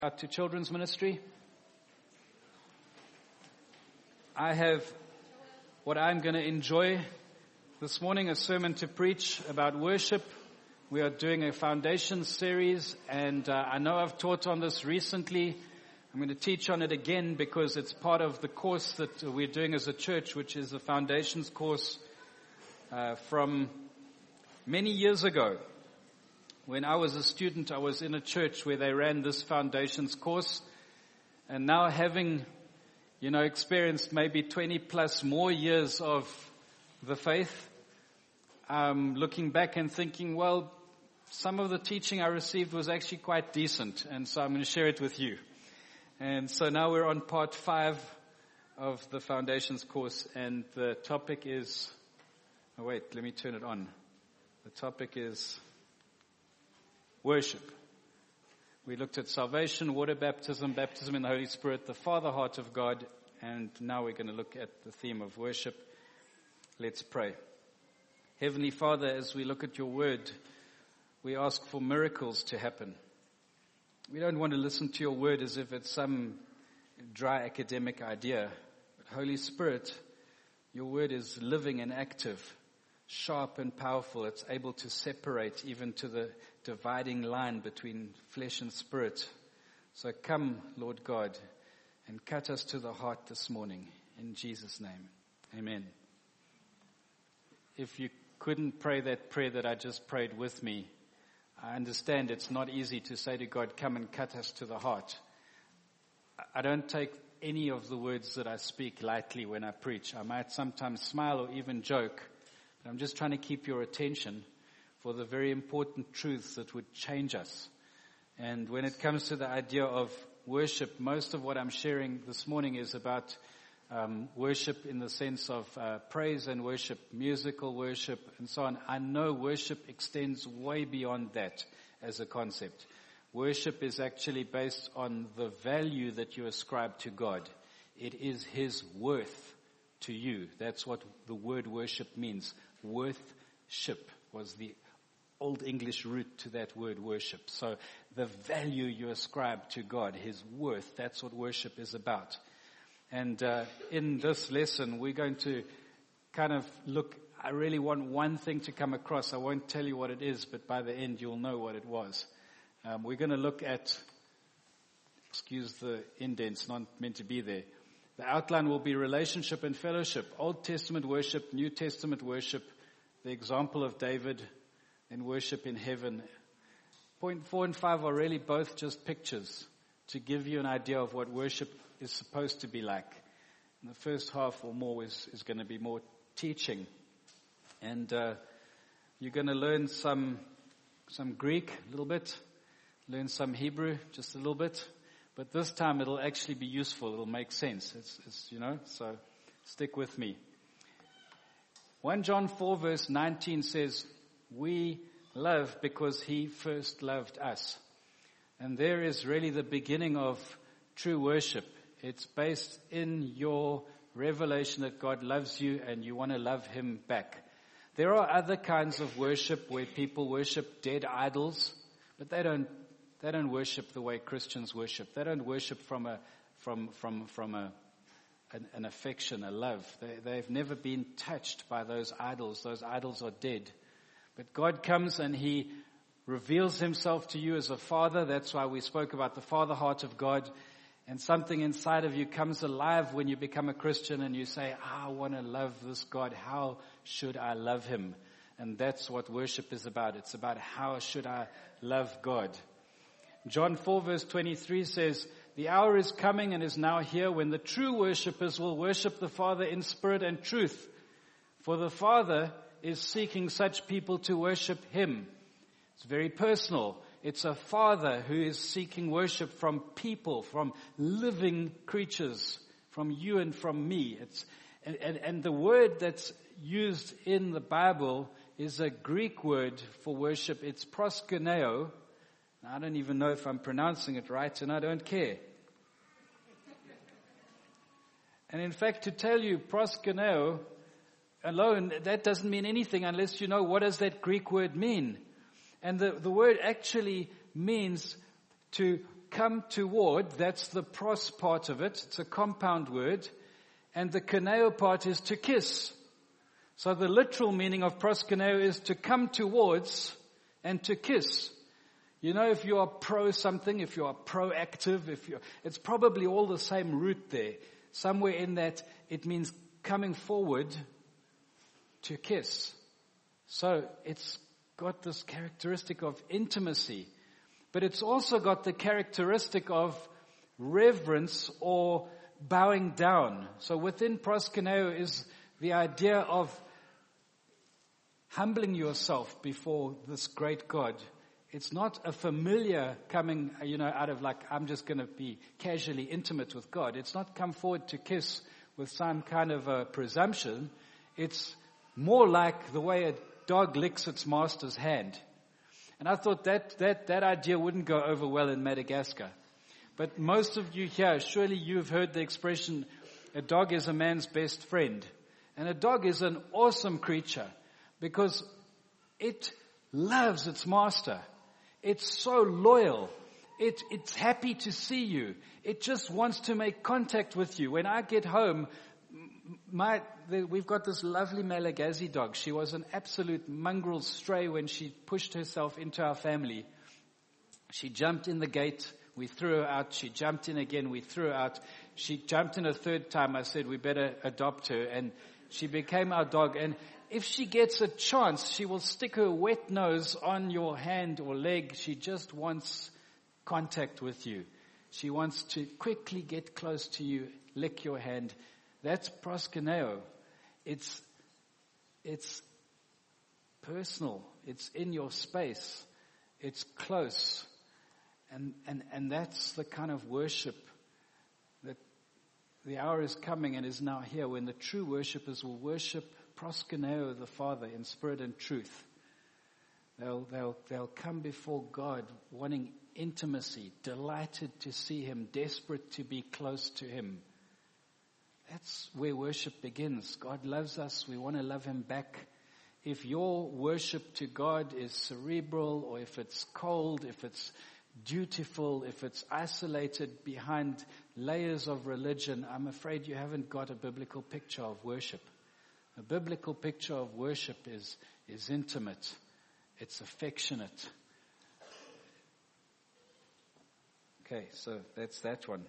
Out to children's ministry. I have what I'm going to enjoy this morning, a sermon to preach about worship. We are doing a foundation series, and I know I've taught on this recently. I'm going to teach on it again because it's part of the course that we're doing as a church, which is the foundations course from many years ago. When I was a student, I was in a church where they ran this foundations course. And now having, experienced maybe 20 plus more years of the faith, looking back and thinking, well, some of the teaching I received was actually quite decent. And so I'm going to share it with you. And so now we're on part 5 of the foundations course. And the topic is, let me turn it on. The topic is worship. We looked at salvation, water baptism, baptism in the Holy Spirit, the Father heart of God, and now we're going to look at the theme of worship. Let's pray. Heavenly Father, as we look at your word, we ask for miracles to happen. We don't want to listen to your word as if it's some dry academic idea. But Holy Spirit, your word is living and active, sharp and powerful. It's able to separate even to the dividing line between flesh and spirit. So come, Lord God, and cut us to the heart this morning. In Jesus' name, amen. If you couldn't pray that prayer that I just prayed with me, I understand it's not easy to say to God, come and cut us to the heart. I don't take any of the words that I speak lightly when I preach. I might sometimes smile or even joke. I'm just trying to keep your attention for the very important truths that would change us. And when it comes to the idea of worship, most of what I'm sharing this morning is about worship in the sense of praise and worship, musical worship, and so on. I know worship extends way beyond that as a concept. Worship is actually based on the value that you ascribe to God. It is His worth to you. That's what the word worship means. Worthship was the Old English root to that word worship. So the value you ascribe to God, His worth, that's what worship is about. And in this lesson, we're going to kind of look, I really want one thing to come across. I won't tell you what it is, but by the end you'll know what it was. We're going to look at, excuse the indents, not meant to be there. The outline will be relationship and fellowship, Old Testament worship, New Testament worship, the example of David, and worship in heaven. Point 4 and 5 are really both just pictures to give you an idea of what worship is supposed to be like. And the first half or more is going to be more teaching. And you're going to learn some Greek a little bit, learn some Hebrew just a little bit. But this time it'll actually be useful. It'll make sense. So stick with me. 1 John 4 verse 19 says, we love because He first loved us. And there is really the beginning of true worship. It's based in your revelation that God loves you and you want to love Him back. There are other kinds of worship where people worship dead idols, but they don't worship the way Christians worship. They don't worship from an affection, a love. They've never been touched by those idols. Those idols are dead. But God comes and He reveals Himself to you as a father. That's why we spoke about the Father heart of God. And something inside of you comes alive when you become a Christian and you say, I want to love this God. How should I love Him? And that's what worship is about. It's about how should I love God. John 4 verse 23 says, the hour is coming and is now here when the true worshippers will worship the Father in spirit and truth. For the Father is seeking such people to worship Him. It's very personal. It's a Father who is seeking worship from people, from living creatures, from you and from me. And the word that's used in the Bible is a Greek word for worship. It's proskuneo. I don't even know if I'm pronouncing it right, and I don't care. And in fact, to tell you proskuneo alone, that doesn't mean anything unless you know what does that Greek word mean. And the word actually means to come toward. That's the pros part of it. It's a compound word. And the kaneo part is to kiss. So the literal meaning of proskuneo is to come towards and to kiss. You know, if you are pro something, if you are proactive, it's probably all the same root there. Somewhere in that, it means coming forward to kiss. So it's got this characteristic of intimacy, but it's also got the characteristic of reverence or bowing down. So within proskuneo is the idea of humbling yourself before this great God. It's not a familiar coming, out of like, I'm just going to be casually intimate with God. It's not come forward to kiss with some kind of a presumption. It's more like the way a dog licks its master's hand. And I thought that idea wouldn't go over well in Madagascar. But most of you here, surely you've heard the expression, a dog is a man's best friend. And a dog is an awesome creature because it loves its master. It's so loyal. It's happy to see you. It just wants to make contact with you. When I get home, we've got this lovely Malagasy dog. She was an absolute mongrel stray when she pushed herself into our family. She jumped in the gate. We threw her out. She jumped in again. We threw her out. She jumped in a third time. I said, we better adopt her. And she became our dog. And if she gets a chance, she will stick her wet nose on your hand or leg. She just wants contact with you. She wants to quickly get close to you, lick your hand. That's proskuneo. It's personal. It's in your space. It's close. And that's the kind of worship that the hour is coming and is now here when the true worshipers will worship proskuneo the Father in spirit and truth. They'll come before God wanting intimacy, delighted to see Him, desperate to be close to Him. That's where worship begins. God loves us. We want to love Him back. If your worship to God is cerebral, or if it's cold, if it's dutiful, if it's isolated behind layers of religion, I'm afraid you haven't got a biblical picture of worship. A biblical picture of worship is intimate. It's affectionate. Okay, so that's that one.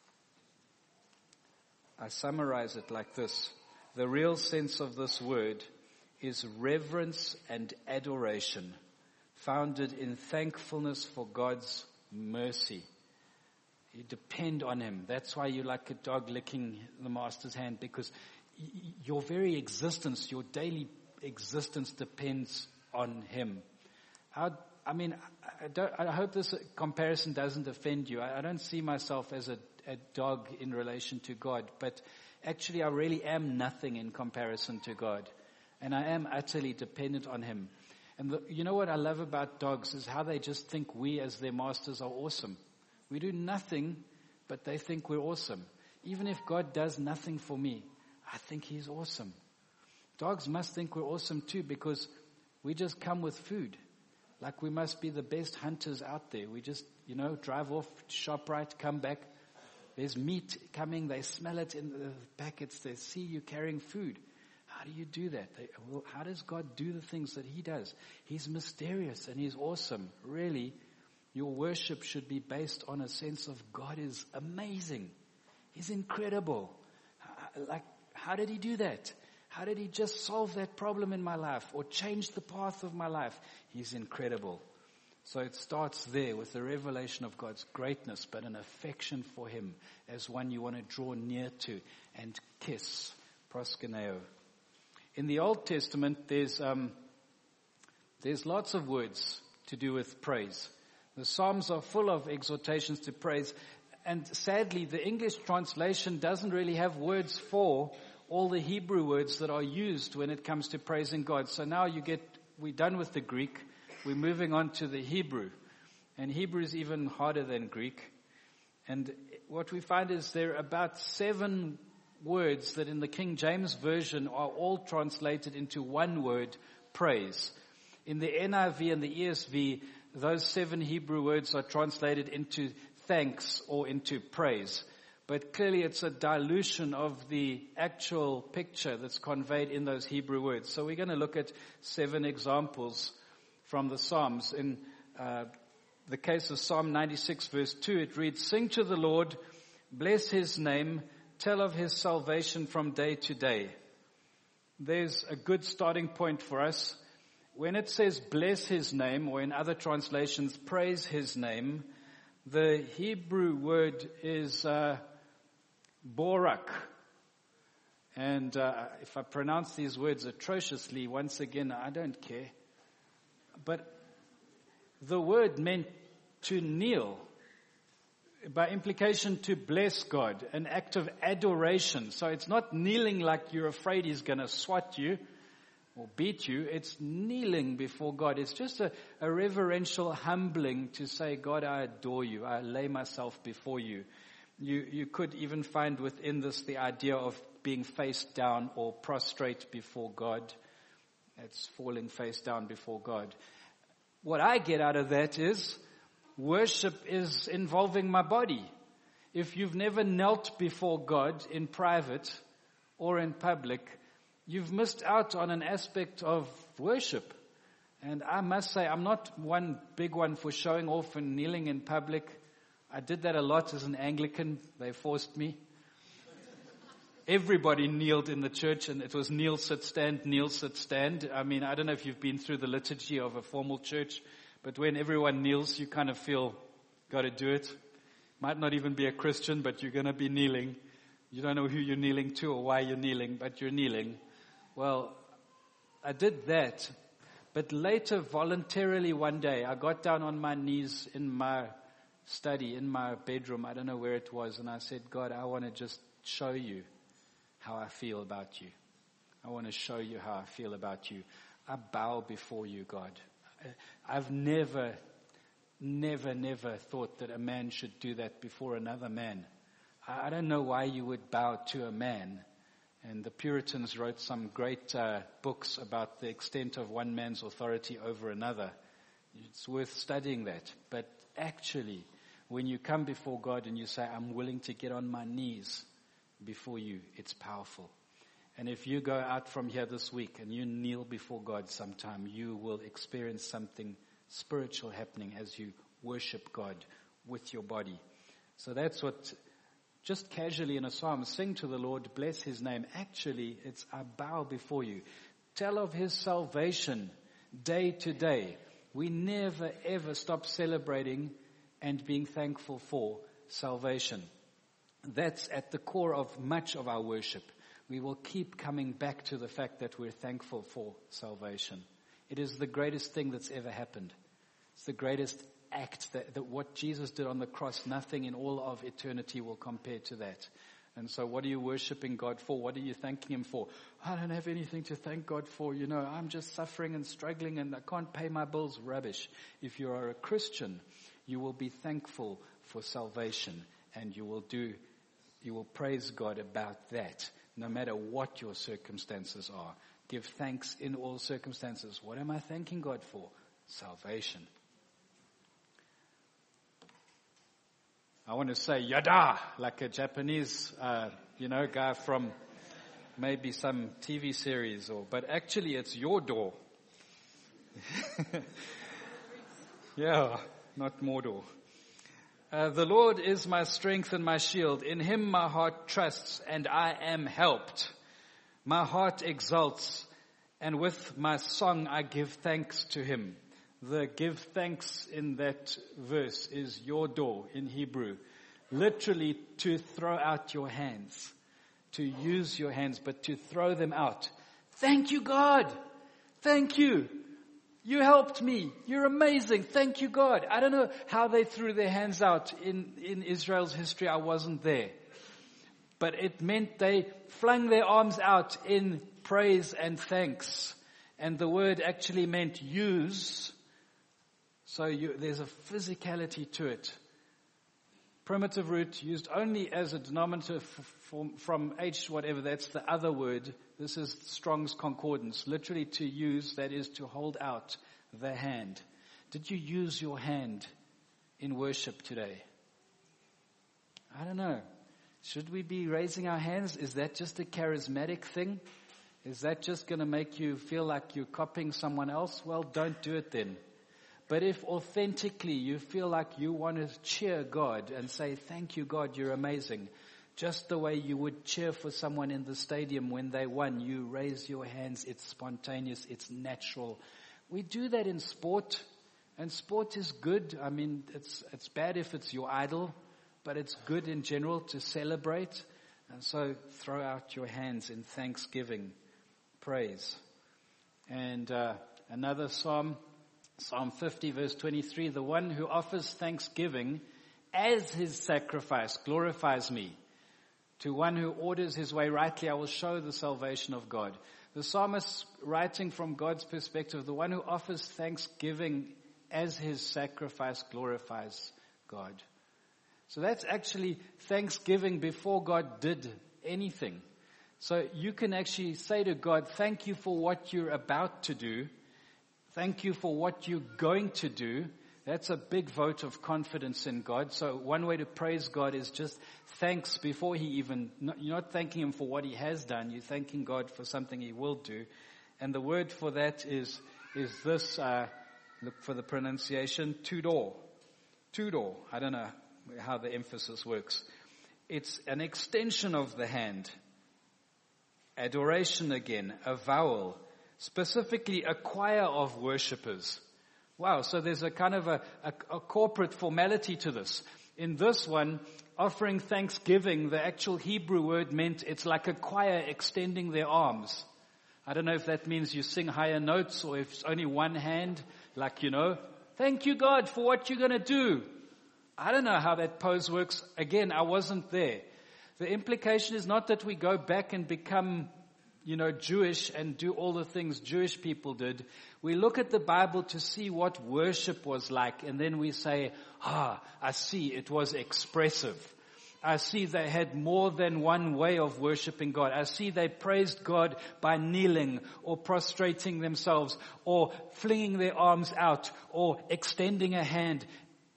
I summarize it like this. The real sense of this word is reverence and adoration, founded in thankfulness for God's mercy. You depend on Him. That's why you're like a dog licking the master's hand, because your very existence, your daily existence depends on Him. I hope this comparison doesn't offend you. I don't see myself as a dog in relation to God, but actually I really am nothing in comparison to God. And I am utterly dependent on Him. And you know what I love about dogs is how they just think we as their masters are awesome. We do nothing, but they think we're awesome. Even if God does nothing for me, I think He's awesome. Dogs must think we're awesome too, because we just come with food. Like we must be the best hunters out there. We just, drive off to ShopRite, come back. There's meat coming. They smell it in the packets. They see you carrying food. How do you do that? How does God do the things that He does? He's mysterious and He's awesome. Really, your worship should be based on a sense of God is amazing. He's incredible. How did He do that? How did He just solve that problem in my life or change the path of my life? He's incredible. So it starts there with the revelation of God's greatness, but an affection for Him as one you want to draw near to and kiss. Proskuneo. In the Old Testament, there's lots of words to do with praise. The Psalms are full of exhortations to praise, and sadly, the English translation doesn't really have words for all the Hebrew words that are used when it comes to praising God. So now we're done with the Greek, we're moving on to the Hebrew. And Hebrew is even harder than Greek. And what we find is there are about 7 words that in the King James Version are all translated into one word, praise. In the NIV and the ESV, those 7 Hebrew words are translated into thanks or into praise. But clearly it's a dilution of the actual picture that's conveyed in those Hebrew words. So we're going to look at 7 examples from the Psalms. In the case of Psalm 96 verse 2, it reads, "Sing to the Lord, bless his name, tell of his salvation from day to day." There's a good starting point for us. When it says bless his name, or in other translations, praise his name, the Hebrew word is Borak. And if I pronounce these words atrociously, once again, I don't care. But the word meant to kneel. By implication, to bless God, an act of adoration. So it's not kneeling like you're afraid he's going to swat you or beat you. It's kneeling before God. It's just a reverential humbling to say, God, I adore you. I lay myself before you. You could even find within this the idea of being face down or prostrate before God. It's falling face down before God. What I get out of that is worship is involving my body. If you've never knelt before God in private or in public, you've missed out on an aspect of worship. And I must say, I'm not one big one for showing off and kneeling in public. I did that a lot as an Anglican. They forced me. Everybody kneeled in the church, and it was kneel, sit, stand, kneel, sit, stand. I mean, I don't know if you've been through the liturgy of a formal church, but when everyone kneels, you kind of feel, got to do it. Might not even be a Christian, but you're going to be kneeling. You don't know who you're kneeling to or why you're kneeling, but you're kneeling. Well, I did that, but later voluntarily one day, I got down on my knees in my study, in my bedroom. I don't know where it was, and I said, God, I want to just show you how I feel about you. I want to show you how I feel about you. I bow before you, God. I've never thought that a man should do that before another man. I don't know why you would bow to a man. And the Puritans wrote some great books about the extent of one man's authority over another. It's worth studying that. But actually, when you come before God and you say, I'm willing to get on my knees before you, it's powerful. And if you go out from here this week and you kneel before God sometime, you will experience something spiritual happening as you worship God with your body. So that's what, just casually in a psalm, sing to the Lord, bless his name. Actually, it's I bow before you. Tell of his salvation day to day. We never ever stop celebrating and being thankful for salvation. That's at the core of much of our worship. We will keep coming back to the fact that we're thankful for salvation. It is the greatest thing that's ever happened. It's the greatest act that what Jesus did on the cross, nothing in all of eternity will compare to that. And so what are you worshiping God for? What are you thanking him for? I don't have anything to thank God for. You know, I'm just suffering and struggling and I can't pay my bills. Rubbish. If you are a Christian, you will be thankful for salvation and you will praise God about that. No matter what your circumstances are, give thanks in all circumstances. What am I thanking God for? Salvation. I want to say yada, like a Japanese, guy from maybe some TV series, but actually it's your door. Yeah, not Mordor. The Lord is my strength and my shield. In him my heart trusts and I am helped. My heart exults and with my song I give thanks to him. The give thanks in that verse is your door in Hebrew. Literally to throw out your hands. To use your hands, but to throw them out. Thank you, God. Thank you. You helped me. You're amazing. Thank you, God. I don't know how they threw their hands out in Israel's history. I wasn't there. But it meant they flung their arms out in praise and thanks. And the word actually meant use. So there's a physicality to it. Primitive root used only as a denominator from H whatever, that's the other word. This is Strong's Concordance. Literally to use, that is to hold out the hand. Did you use your hand in worship today? I don't know. Should we be raising our hands? Is that just a charismatic thing? Is that just going to make you feel like you're copying someone else? Well, don't do it then. But if authentically you feel like you want to cheer God and say, thank you, God, you're amazing. Just the way you would cheer for someone in the stadium when they won, you raise your hands. It's spontaneous. It's natural. We do that in sport, and sport is good. I mean, it's bad if it's your idol, but it's good in general to celebrate. And so throw out your hands in thanksgiving, praise. And another Psalm 50 verse 23, the one who offers thanksgiving as his sacrifice glorifies me. To one who orders his way rightly, I will show the salvation of God. The psalmist, writing from God's perspective, the one who offers thanksgiving as his sacrifice glorifies God. So that's actually thanksgiving before God did anything. So you can actually say to God, thank you for what you're about to do. Thank you for what you're going to do. That's a big vote of confidence in God. So one way to praise God is just thanks before he even, you're not thanking him for what he has done. You're thanking God for something he will do. And the word for that is this, look for the pronunciation, tudor. Tudor. I don't know how the emphasis works. It's an extension of the hand. Adoration again, a vowel. Specifically a choir of worshippers. Wow, so there's a kind of a corporate formality to this. In this one, offering thanksgiving, the actual Hebrew word meant it's like a choir extending their arms. I don't know if that means you sing higher notes or if it's only one hand, like, thank you God for what you're going to do. I don't know how that pose works. Again, I wasn't there. The implication is not that we go back and become Jewish and do all the things Jewish people did. We look at the Bible to see what worship was like, and then we say, I see it was expressive. I see they had more than one way of worshiping God. I see they praised God by kneeling or prostrating themselves or flinging their arms out or extending a hand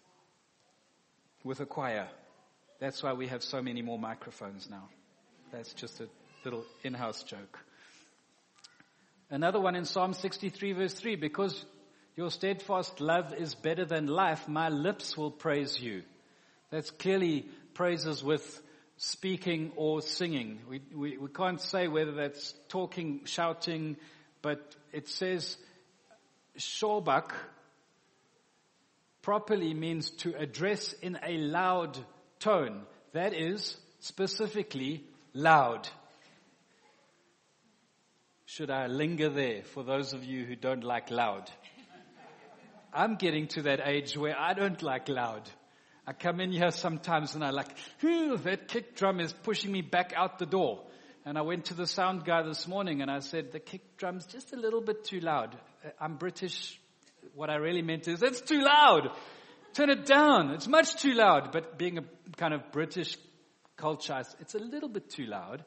with a choir. That's why we have so many more microphones now. That's just a little in-house joke. Another one in Psalm 63 verse 3, because your steadfast love is better than life, my lips will praise you. That's clearly praises with speaking or singing. We can't say whether that's talking, shouting, but it says shobak properly means to address in a loud tone. That is specifically loud. Should I linger there for those of you who don't like loud? I'm getting to that age where I don't like loud. I come in here sometimes and I like, that kick drum is pushing me back out the door. And I went to the sound guy this morning and I said, the kick drum's just a little bit too loud. I'm British. What I really meant is, it's too loud. Turn it down. It's much too loud. But being a kind of British culture, it's a little bit too loud.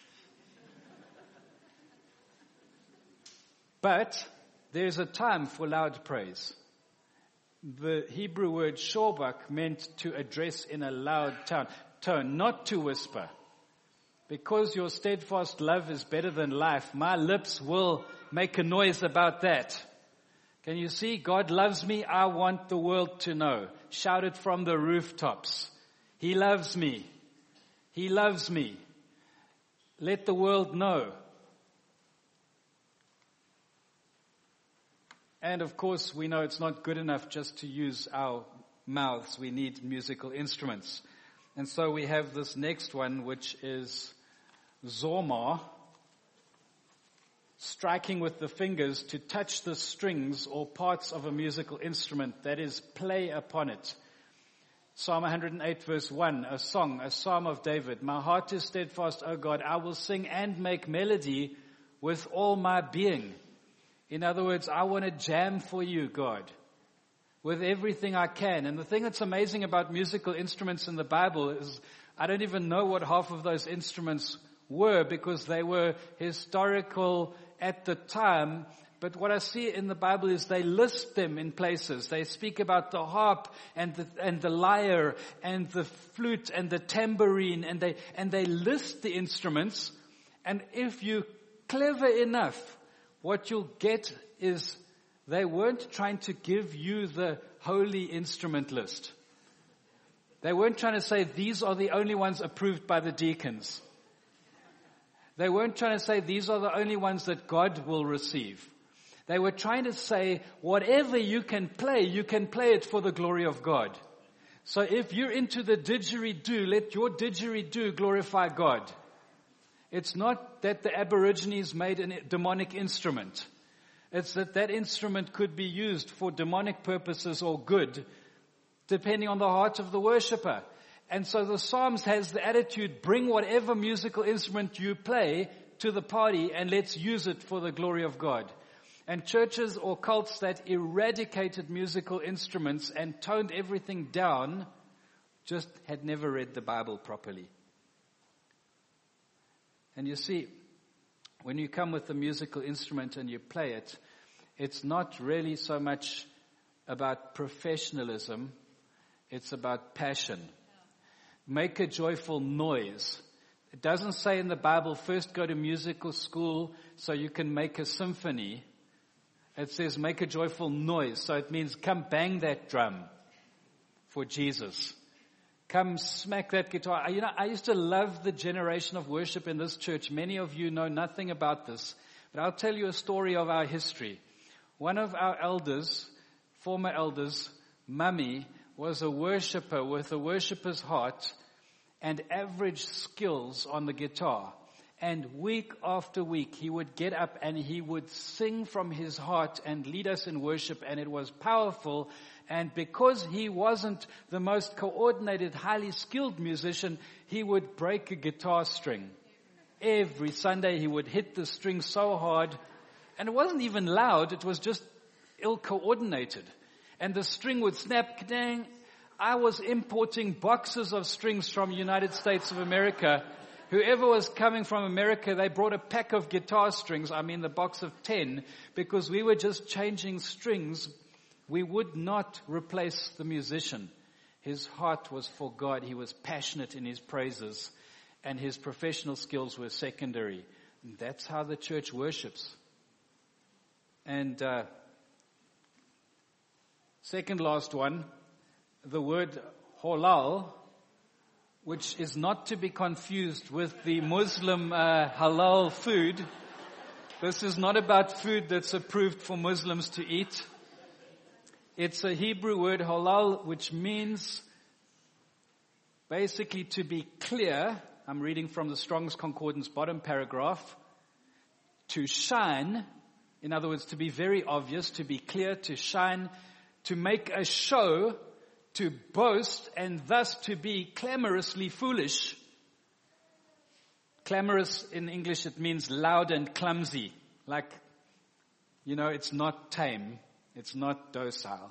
But there's a time for loud praise. The Hebrew word shobak meant to address in a loud tone, not to whisper. Because your steadfast love is better than life, my lips will make a noise about that. Can you see? God loves me. I want the world to know. Shout it from the rooftops. He loves me. He loves me. Let the world know. And of course, we know it's not good enough just to use our mouths. We need musical instruments. And so we have this next one, which is Zorma, striking with the fingers to touch the strings or parts of a musical instrument, that is, play upon it. Psalm 108 verse 1, a psalm of David. My heart is steadfast, O God, I will sing and make melody with all my being. In other words, I want to jam for you, God, with everything I can. And the thing that's amazing about musical instruments in the Bible is I don't even know what half of those instruments were, because they were historical at the time, But what I see in the Bible is they list them in places. They speak about the harp and the lyre and the flute and the tambourine, and they list the instruments. And if you're clever enough, what you'll get is they weren't trying to give you the holy instrument list. They weren't trying to say these are the only ones approved by the deacons. They weren't trying to say these are the only ones that God will receive. They were trying to say whatever you can play it for the glory of God. So if you're into the didgeridoo, let your didgeridoo glorify God. It's not that the Aborigines made a demonic instrument. It's that instrument could be used for demonic purposes or good, depending on the heart of the worshipper. And so the Psalms has the attitude, bring whatever musical instrument you play to the party and let's use it for the glory of God. And churches or cults that eradicated musical instruments and toned everything down just had never read the Bible properly. And you see, when you come with a musical instrument and you play it, it's not really so much about professionalism, it's about passion. Make a joyful noise. It doesn't say in the Bible, first go to musical school so you can make a symphony. It says make a joyful noise. So it means come bang that drum for Jesus. Come smack that guitar. You know, I used to love the generation of worship in this church. Many of you know nothing about this, but I'll tell you a story of our history. One of our elders, former elders, Mummy, was a worshiper with a worshiper's heart and average skills on the guitar. And week after week, he would get up and he would sing from his heart and lead us in worship, and it was powerful. And because he wasn't the most coordinated, highly skilled musician, he would break a guitar string. Every Sunday he would hit the string so hard, and it wasn't even loud, it was just ill-coordinated. And the string would snap, dang. I was importing boxes of strings from the United States of America. Whoever was coming from America, they brought a pack of guitar strings, the box of 10, because we were just changing strings. We would not replace the musician. His heart was for God. He was passionate in his praises, and his professional skills were secondary. And that's how the church worships. And second last one, the word halal, which is not to be confused with the Muslim halal food. This is not about food that's approved for Muslims to eat. It's a Hebrew word, halal, which means basically to be clear. I'm reading from the Strong's Concordance, bottom paragraph. To shine, in other words, to be very obvious, to be clear, to shine, to make a show, to boast, and thus to be clamorously foolish. Clamorous in English, it means loud and clumsy. Like, it's not tame. It's not docile.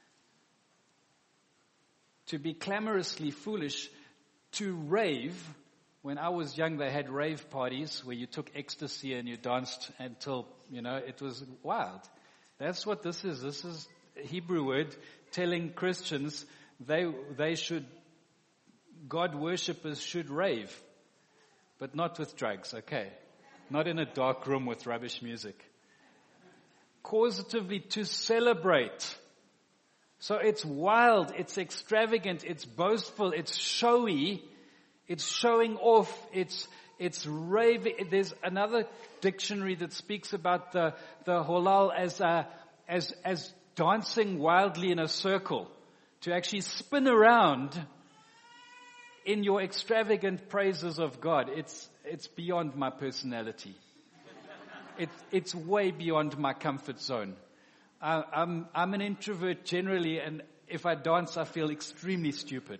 To be clamorously foolish, to rave. When I was young, they had rave parties where you took ecstasy and you danced until, it was wild. That's what this is. This is a Hebrew word telling Christians they should, God worshippers should rave, but not with drugs, okay? Not in a dark room with rubbish music. Causatively to celebrate. So it's wild, it's extravagant, it's boastful, it's showy, it's showing off, it's raving. There's another dictionary that speaks about the halal as dancing wildly in a circle, to actually spin around in your extravagant praises of God. It's beyond my personality. It's way beyond my comfort zone. I'm an introvert generally, and if I dance, I feel extremely stupid.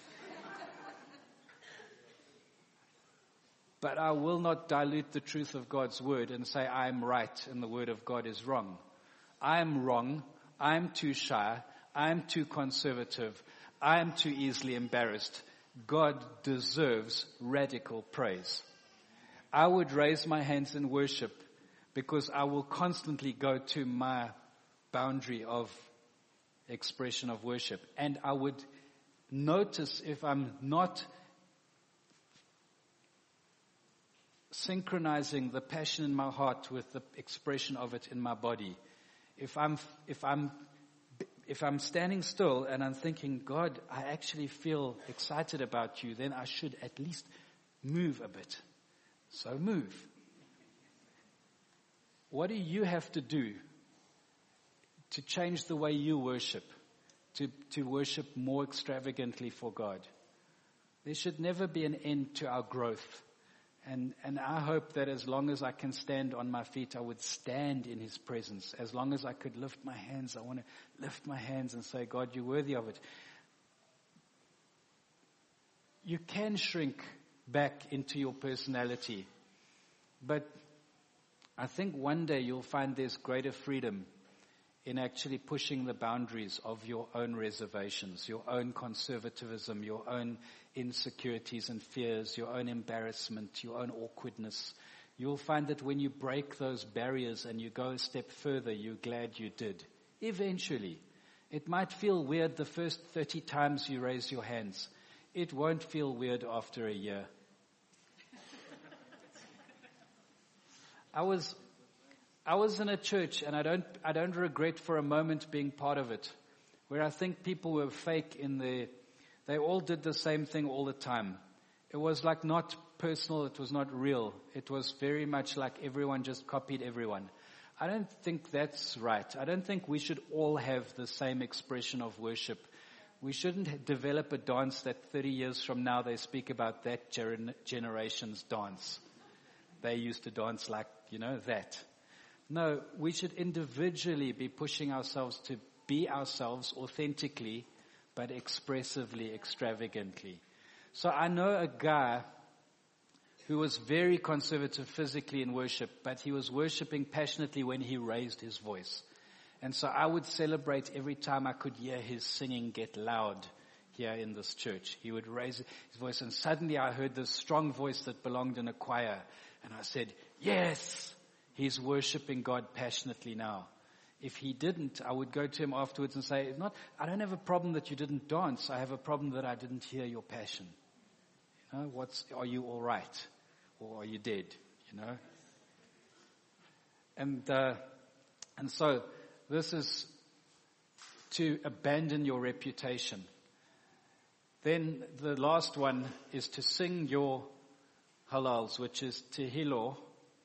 But I will not dilute the truth of God's word and say I'm right and the word of God is wrong. I'm wrong. I'm too shy. I'm too conservative. I'm too easily embarrassed. God deserves radical praise. I would raise my hands in worship, because I will constantly go to my boundary of expression of worship. And I would notice if I'm not synchronizing the passion in my heart with the expression of it in my body. If I'm standing still and I'm thinking, God, I actually feel excited about you, then I should at least move a bit. So move. What do you have to do to change the way you worship, to worship more extravagantly for God? There should never be an end to our growth. And I hope that as long as I can stand on my feet, I would stand in His presence. As long as I could lift my hands, I want to lift my hands and say, God, you're worthy of it. You can shrink back into your personality, but I think one day you'll find there's greater freedom in actually pushing the boundaries of your own reservations, your own conservatism, your own insecurities and fears, your own embarrassment, your own awkwardness. You'll find that when you break those barriers and you go a step further, you're glad you did. Eventually. It might feel weird the first 30 times you raise your hands. It won't feel weird after a year. I was in a church, and I don't regret for a moment being part of it, where I think people were fake they all did the same thing all the time. It was like not personal, it was not real. It was very much like everyone just copied everyone. I don't think that's right. I don't think we should all have the same expression of worship. We shouldn't develop a dance that 30 years from now they speak about that generation's dance. They used to dance like, that. No, we should individually be pushing ourselves to be ourselves authentically, but expressively, extravagantly. So I know a guy who was very conservative physically in worship, but he was worshiping passionately when he raised his voice. And so I would celebrate every time I could hear his singing get loud here in this church. He would raise his voice, and suddenly I heard this strong voice that belonged in a choir. And I said, yes, he's worshiping God passionately now. If he didn't, I would go to him afterwards and say, I don't have a problem that you didn't dance. I have a problem that I didn't hear your passion. Are you all right? Or are you dead? And so this is to abandon your reputation. Then the last one is to sing your halals, which is tehillah.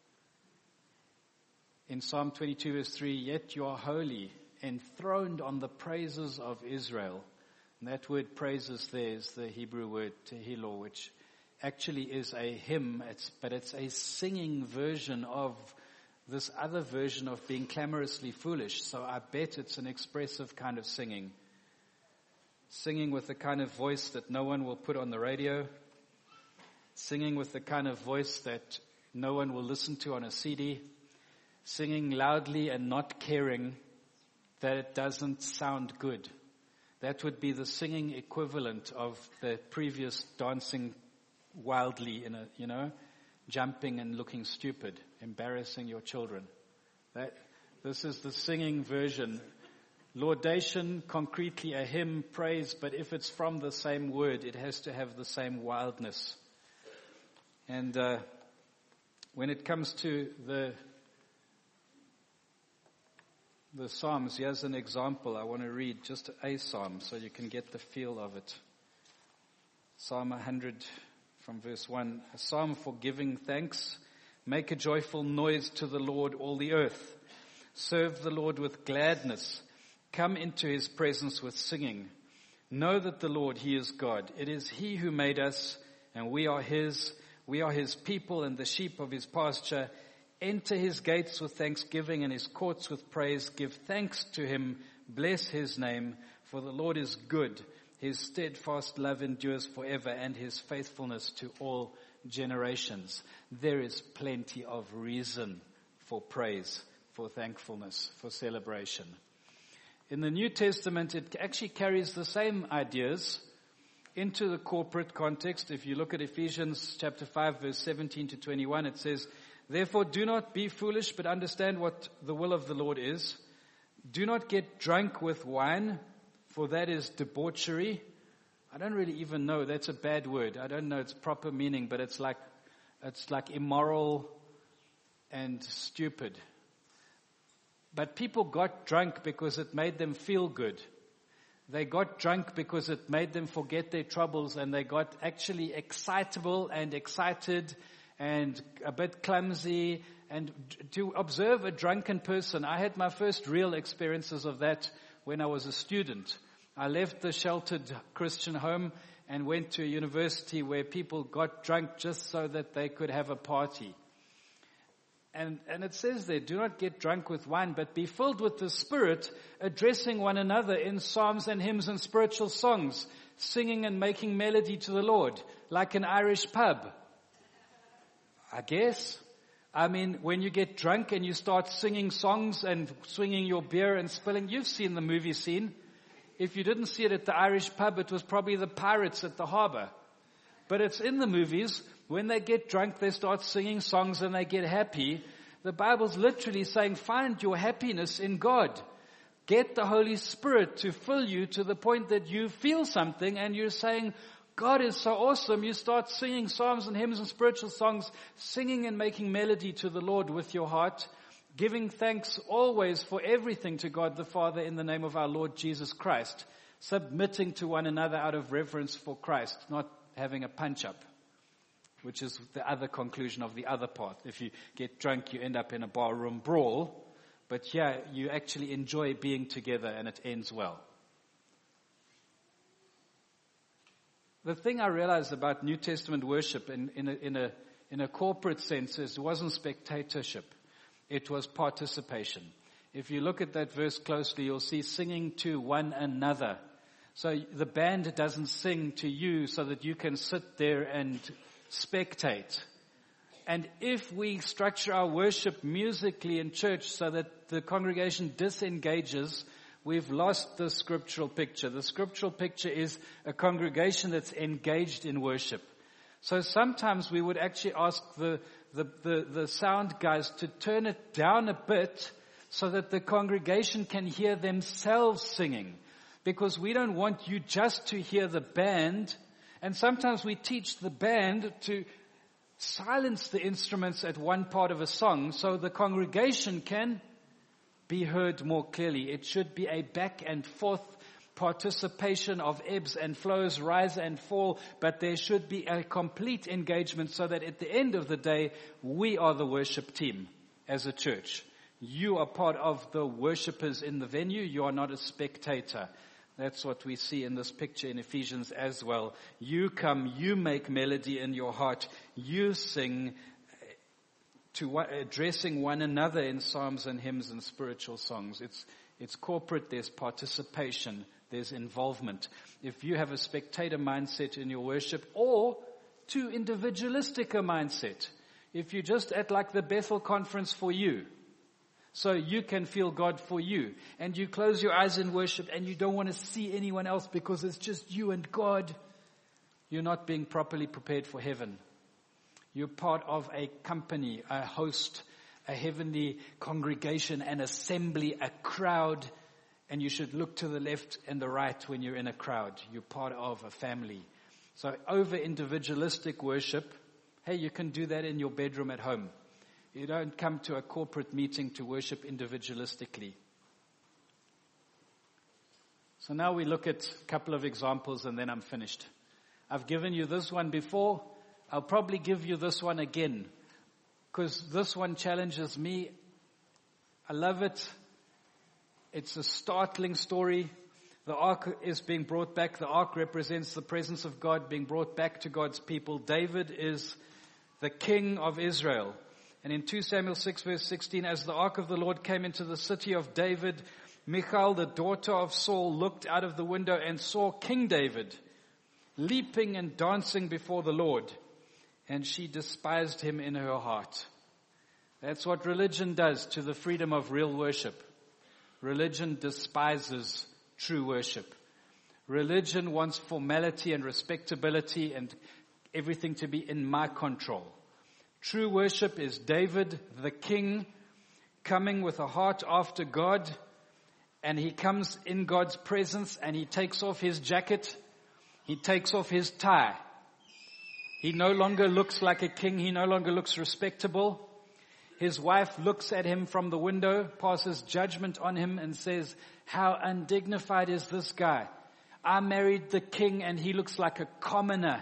In Psalm 22 verse 3, yet you are holy, enthroned on the praises of Israel. And that word praises there is the Hebrew word tehillah, which actually is a hymn, but it's a singing version of this other version of being clamorously foolish. So I bet it's an expressive kind of singing. Singing with the kind of voice that no one will put on the radio. Singing with the kind of voice that no one will listen to on a CD. Singing loudly and not caring that it doesn't sound good. That would be the singing equivalent of the previous dancing wildly jumping and looking stupid, embarrassing your children. This is the singing version. Laudation, concretely a hymn, praise, but if it's from the same word, it has to have the same wildness. And when it comes to the Psalms, here's an example. I want to read just a Psalm so you can get the feel of it. Psalm 100 from verse 1. A psalm for giving thanks. Make a joyful noise to the Lord, all the earth. Serve the Lord with gladness. Come into His presence with singing. Know that the Lord, He is God. It is He who made us, and we are His. We are His people and the sheep of His pasture. Enter His gates with thanksgiving and His courts with praise. Give thanks to Him. Bless His name. For the Lord is good. His steadfast love endures forever, and His faithfulness to all generations. There is plenty of reason for praise, for thankfulness, for celebration. In the New Testament, it actually carries the same ideas into the corporate context. If you look at Ephesians chapter 5, verse 17 to 21, it says, Therefore, do not be foolish, but understand what the will of the Lord is. Do not get drunk with wine, for that is debauchery. I don't really even know. That's a bad word. I don't know its proper meaning, but it's like immoral and stupid. But people got drunk because it made them feel good. They got drunk because it made them forget their troubles, and they got actually excitable and excited and a bit clumsy. And to observe a drunken person, I had my first real experiences of that when I was a student. I left the sheltered Christian home and went to a university where people got drunk just so that they could have a party. And it says there, do not get drunk with wine, but be filled with the Spirit, addressing one another in psalms and hymns and spiritual songs, singing and making melody to the Lord, like an Irish pub. I guess. I mean, when you get drunk and you start singing songs and swinging your beer and spilling, you've seen the movie scene. If you didn't see it at the Irish pub, it was probably the pirates at the harbor. But it's in the movies. When they get drunk, they start singing songs and they get happy. The Bible's literally saying, find your happiness in God. Get the Holy Spirit to fill you to the point that you feel something and you're saying, God is so awesome. You start singing psalms and hymns and spiritual songs, singing and making melody to the Lord with your heart, giving thanks always for everything to God the Father in the name of our Lord Jesus Christ, submitting to one another out of reverence for Christ, not having a punch-up, which is the other conclusion of the other part. If you get drunk, you end up in a barroom brawl, but yeah, you actually enjoy being together and it ends well. The thing I realized about New Testament worship in a corporate sense is it wasn't spectatorship. It was participation. If you look at that verse closely, you'll see singing to one another. So the band doesn't sing to you so that you can sit there and spectate. And if we structure our worship musically in church so that the congregation disengages, we've lost the scriptural picture. The scriptural picture is a congregation that's engaged in worship. So sometimes we would actually ask the sound guys to turn it down a bit so that the congregation can hear themselves singing. Because we don't want you just to hear the band. And sometimes we teach the band to silence the instruments at one part of a song so the congregation can be heard more clearly. It should be a back and forth participation of ebbs and flows, rise and fall, but there should be a complete engagement so that at the end of the day, we are the worship team as a church. You are part of the worshipers in the venue. You are not a spectator. That's what we see in this picture in Ephesians as well. You come, you make melody in your heart. You sing to addressing one another in psalms and hymns and spiritual songs. It's corporate. There's participation. There's involvement. If you have a spectator mindset in your worship or too individualistic a mindset, if you're just at like the Bethel conference for you, so you can feel God for you, and you close your eyes in worship and you don't want to see anyone else because it's just you and God, you're not being properly prepared for heaven. You're part of a company, a host, a heavenly congregation, an assembly, a crowd, and you should look to the left and the right when you're in a crowd. You're part of a family. So over individualistic worship, hey, you can do that in your bedroom at home. You don't come to a corporate meeting to worship individualistically. So now we look at a couple of examples and then I'm finished. I've given you this one before. I'll probably give you this one again because this one challenges me. I love it. It's a startling story. The ark is being brought back. The ark represents the presence of God being brought back to God's people. David is the king of Israel. And in 2 Samuel 6 verse 16, as the ark of the Lord came into the city of David, Michal, the daughter of Saul, looked out of the window and saw King David leaping and dancing before the Lord. And she despised him in her heart. That's what religion does to the freedom of real worship. Religion despises true worship. Religion wants formality and respectability and everything to be in my control. True worship is David, the king, coming with a heart after God, and he comes in God's presence and he takes off his jacket, he takes off his tie. He no longer looks like a king, he no longer looks respectable. His wife looks at him from the window, passes judgment on him and says, how undignified is this guy? I married the king and he looks like a commoner.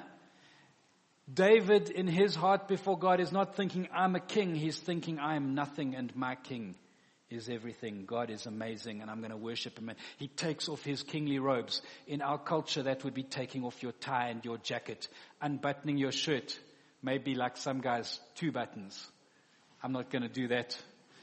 David in his heart before God is not thinking, I'm a king. He's thinking, I am nothing and my king is everything. God is amazing and I'm going to worship him. And he takes off his kingly robes. In our culture, that would be taking off your tie and your jacket, unbuttoning your shirt. Maybe like some guys, 2 buttons. I'm not going to do that.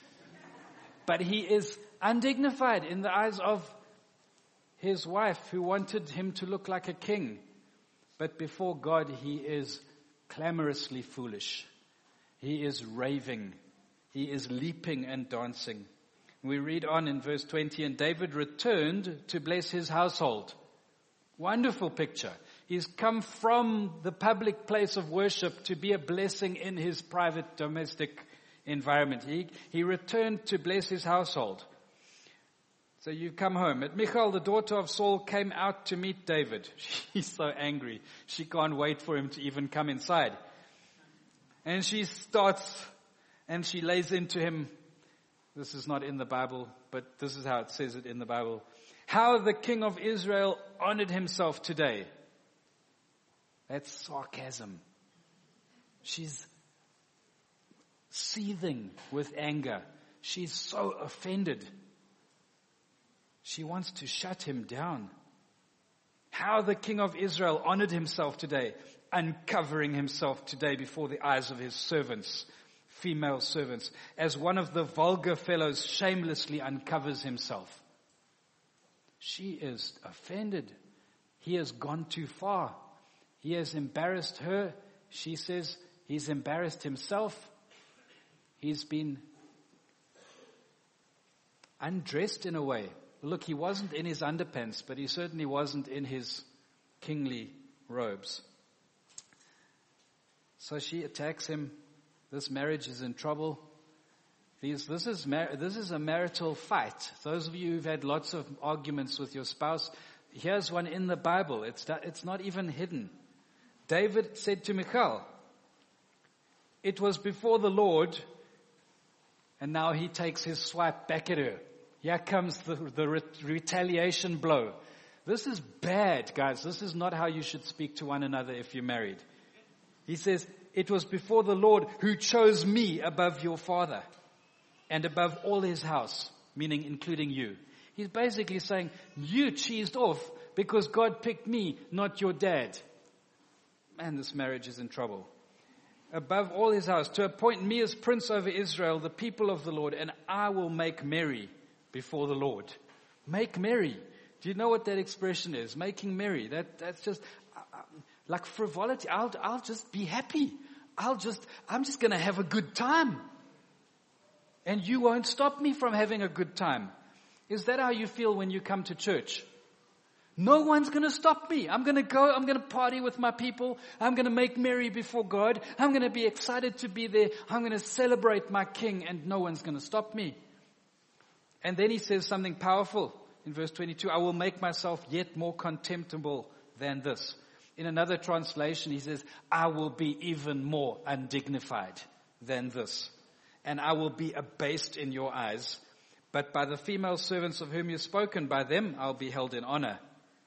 But he is undignified in the eyes of his wife who wanted him to look like a king. But before God, he is clamorously foolish. He is raving. He is leaping and dancing. We read on in verse 20, and David returned to bless his household. Wonderful picture. He's come from the public place of worship to be a blessing in his private domestic environment. He returned to bless his household. So you come home. And Michal, the daughter of Saul, came out to meet David. She's so angry. She can't wait for him to even come inside. And she starts and she lays into him. This is not in the Bible, but this is how it says it in the Bible. How the king of Israel honored himself today. That's sarcasm. She's seething with anger. She's so offended. She wants to shut him down. How the king of Israel honored himself today, uncovering himself today before the eyes of his servants, female servants, as one of the vulgar fellows shamelessly uncovers himself. She is offended. He has gone too far. He has embarrassed her. She says he's embarrassed himself. He's been undressed in a way. Look, he wasn't in his underpants, but he certainly wasn't in his kingly robes. So she attacks him. This marriage is in trouble. This is a marital fight. Those of you who've had lots of arguments with your spouse, here's one in the Bible. It's not even hidden. David said to Michal, it was before the Lord, and now he takes his swipe back at her. Here comes the retaliation blow. This is bad, guys. This is not how you should speak to one another if you're married. He says, it was before the Lord who chose me above your father and above all his house, meaning including you. He's basically saying, you cheesed off because God picked me, not your dad. Man, this marriage is in trouble. Above all his house, to appoint me as prince over Israel, the people of the Lord, and I will make merry before the Lord. Make merry. Do you know what that expression is? Making merry. That's just like frivolity. I'll just be happy. I'm just going to have a good time. And you won't stop me from having a good time. Is that how you feel when you come to church? No one's going to stop me. I'm going to go. I'm going to party with my people. I'm going to make merry before God. I'm going to be excited to be there. I'm going to celebrate my King, and no one's going to stop me. And then he says something powerful in verse 22. I will make myself yet more contemptible than this. In another translation, he says, I will be even more undignified than this. And I will be abased in your eyes. But by the female servants of whom you've spoken, by them I'll be held in honor.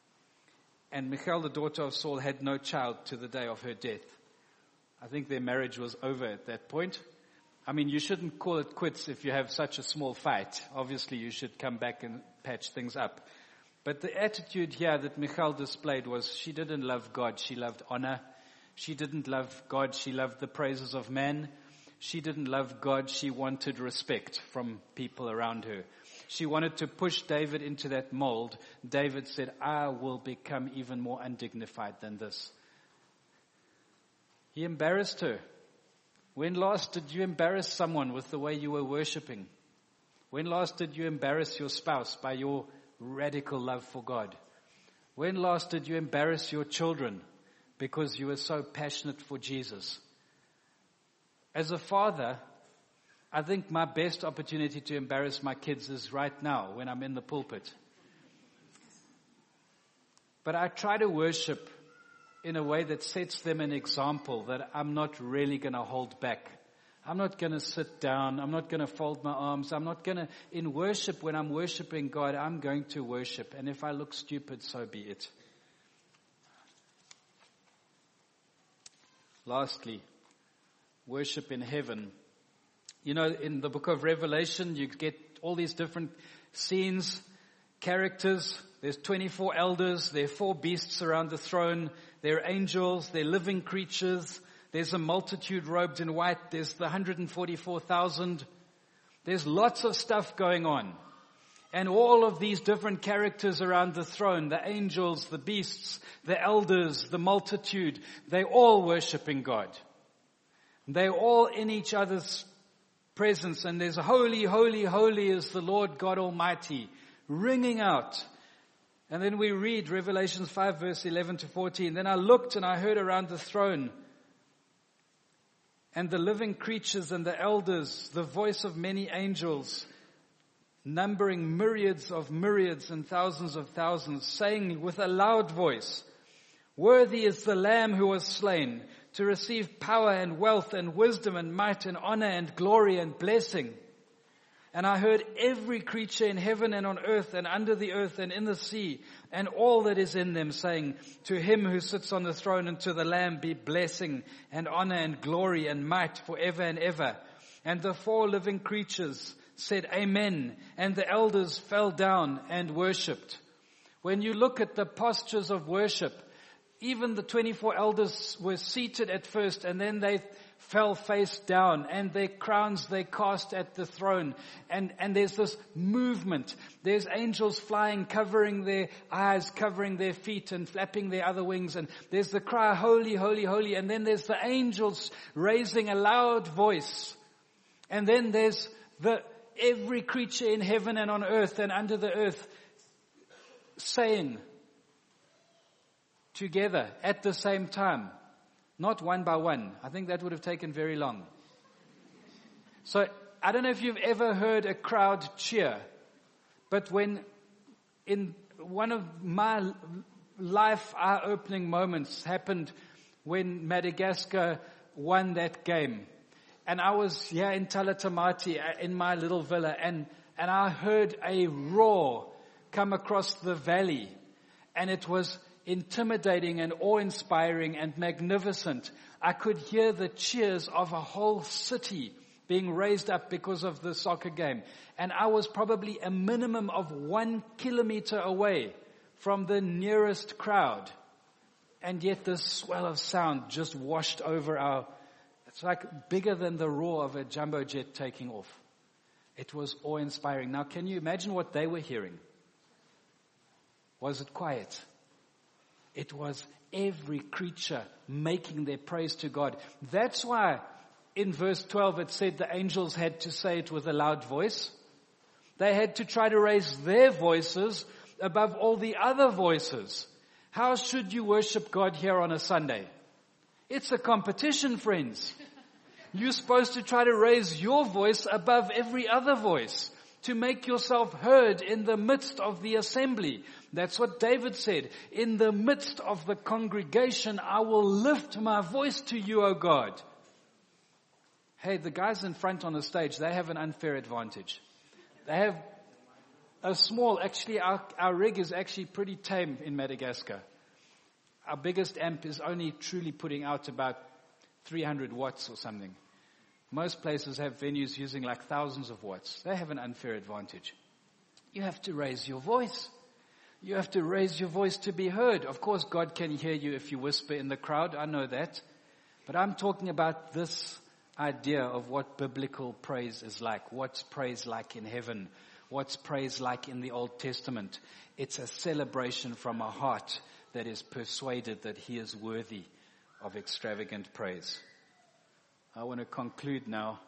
And Michal, the daughter of Saul, had no child to the day of her death. I think their marriage was over at that point. I mean, you shouldn't call it quits if you have such a small fight. Obviously, you should come back and patch things up. But the attitude here that Michal displayed was she didn't love God. She loved honor. She didn't love God. She loved the praises of man. She didn't love God. She wanted respect from people around her. She wanted to push David into that mold. David said, I will become even more undignified than this. He embarrassed her. When last did you embarrass someone with the way you were worshiping? When last did you embarrass your spouse by your radical love for God? When last did you embarrass your children because you were so passionate for Jesus? As a father, I think my best opportunity to embarrass my kids is right now when I'm in the pulpit. But I try to worship in a way that sets them an example that I'm not really going to hold back. I'm not going to sit down. I'm not going to fold my arms. I'm not going to, in worship, when I'm worshiping God, I'm going to worship. And if I look stupid, so be it. Lastly, worship in heaven. You know, in the book of Revelation, you get all these different scenes, characters. There's 24 elders. There are 4 beasts around the throne. There are angels. There are living creatures. There's a multitude robed in white. There's the 144,000. There's lots of stuff going on. And all of these different characters around the throne, the angels, the beasts, the elders, the multitude, they're all worshiping God. They're all in each other's presence. And there's holy, holy, holy is the Lord God Almighty, ringing out. And then we read Revelation 5 verse 11 to 14. Then I looked and I heard around the throne and the living creatures and the elders, the voice of many angels, numbering myriads and thousands of thousands, saying with a loud voice, "Worthy is the Lamb who was slain to receive power and wealth and wisdom and might and honor and glory and blessing." And I heard every creature in heaven and on earth and under the earth and in the sea and all that is in them saying, "To him who sits on the throne and to the Lamb be blessing and honor and glory and might forever and ever." And the 4 living creatures said, "Amen." And the elders fell down and worshipped. When you look at the postures of worship, even the 24 elders were seated at first and then they fell face down, and their crowns they cast at the throne. And there's this movement. There's angels flying, covering their eyes, covering their feet and flapping their other wings. And there's the cry, "Holy, holy, holy." And then there's the angels raising a loud voice. And then there's every creature in heaven and on earth and under the earth saying together at the same time. Not one by one. I think that would have taken very long. So I don't know if you've ever heard a crowd cheer, but when in one of my life eye-opening moments happened when Madagascar won that game. And I was here in Talatamati in my little villa and I heard a roar come across the valley, and it was intimidating and awe-inspiring and magnificent. I could hear the cheers of a whole city being raised up because of the soccer game. And I was probably a minimum of 1 kilometer away from the nearest crowd. And yet this swell of sound just washed over it's like bigger than the roar of a jumbo jet taking off. It was awe-inspiring. Now can you imagine what they were hearing? Was it quiet? It was every creature making their praise to God. That's why in verse 12 it said the angels had to say it with a loud voice. They had to try to raise their voices above all the other voices. How should you worship God here on a Sunday? It's a competition, friends. You're supposed to try to raise your voice above every other voice, to make yourself heard in the midst of the assembly. That's what David said. "In the midst of the congregation, I will lift my voice to you, O God." Hey, the guys in front on the stage, they have an unfair advantage. They have actually our rig is actually pretty tame in Madagascar. Our biggest amp is only truly putting out about 300 watts or something. Most places have venues using like thousands of watts. They have an unfair advantage. You have to raise your voice. You have to raise your voice to be heard. Of course, God can hear you if you whisper in the crowd. I know that. But I'm talking about this idea of what biblical praise is like. What's praise like in heaven? What's praise like in the Old Testament? It's a celebration from a heart that is persuaded that He is worthy of extravagant praise. I want to conclude now.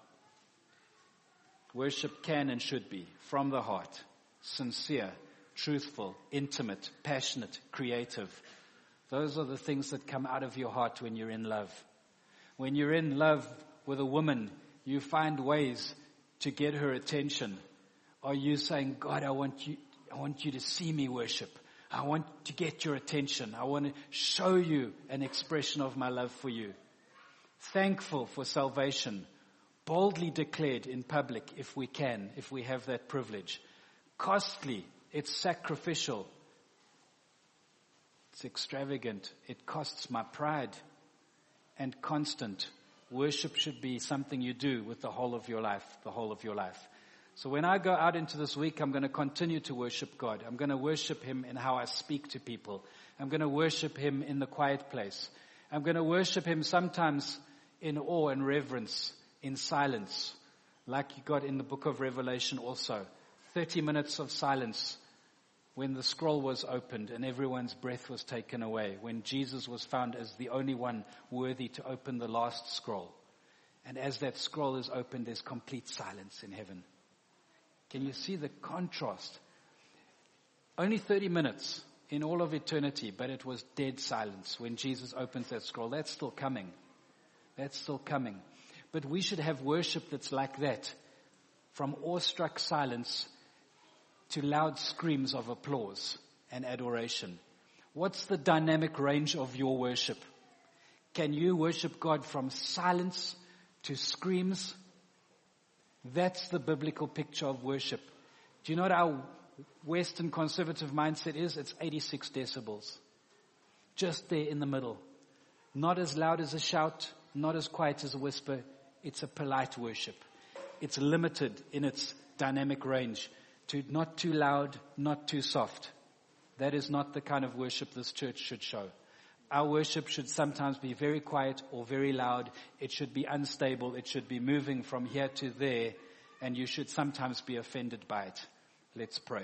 Worship can and should be from the heart, sincere, truthful, intimate, passionate, creative. Those are the things that come out of your heart when you're in love. When you're in love with a woman, you find ways to get her attention? Are you saying, God, I want you to see me worship. I want to get your attention. I want to show you an expression of my love for you. Thankful for salvation, boldly declared in public if we can, if we have that privilege. Costly, it's sacrificial. It's extravagant. It costs my pride. And constant. Worship should be something you do with the whole of your life, the whole of your life. So when I go out into this week, I'm going to continue to worship God. I'm going to worship Him in how I speak to people. I'm going to worship Him in the quiet place. I'm going to worship Him sometimes in awe and reverence, in silence, like you got in the book of Revelation also. 30 minutes of silence when the scroll was opened and everyone's breath was taken away, when Jesus was found as the only one worthy to open the last scroll. And as that scroll is opened, there's complete silence in heaven. Can you see the contrast? Only 30 minutes in all of eternity, but it was dead silence when Jesus opens that scroll. That's still coming. That's still coming. But we should have worship that's like that, from awestruck silence to loud screams of applause and adoration. What's the dynamic range of your worship? Can you worship God from silence to screams? That's the biblical picture of worship. Do you know what our Western conservative mindset is? It's 86 decibels. Just there in the middle. Not as loud as a shout, not as quiet as a whisper. It's a polite worship. It's limited in its dynamic range to not too loud, not too soft. That is not the kind of worship this church should show. Our worship should sometimes be very quiet or very loud. It should be unstable. It should be moving from here to there, and you should sometimes be offended by it. Let's pray.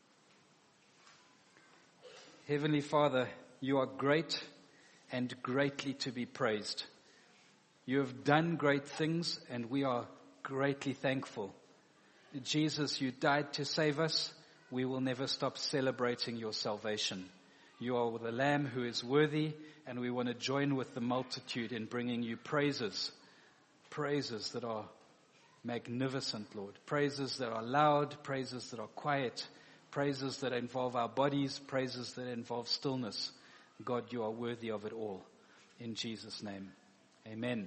Heavenly Father, you are great and greatly to be praised. You have done great things, and we are greatly thankful. Jesus, you died to save us. We will never stop celebrating your salvation. You are the Lamb who is worthy, and we want to join with the multitude in bringing you praises. Praises that are magnificent, Lord. Praises that are loud, praises that are quiet, praises that involve our bodies, praises that involve stillness. God, you are worthy of it all. In Jesus' name, amen.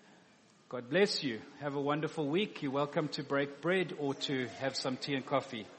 God bless you. Have a wonderful week. You're welcome to break bread or to have some tea and coffee.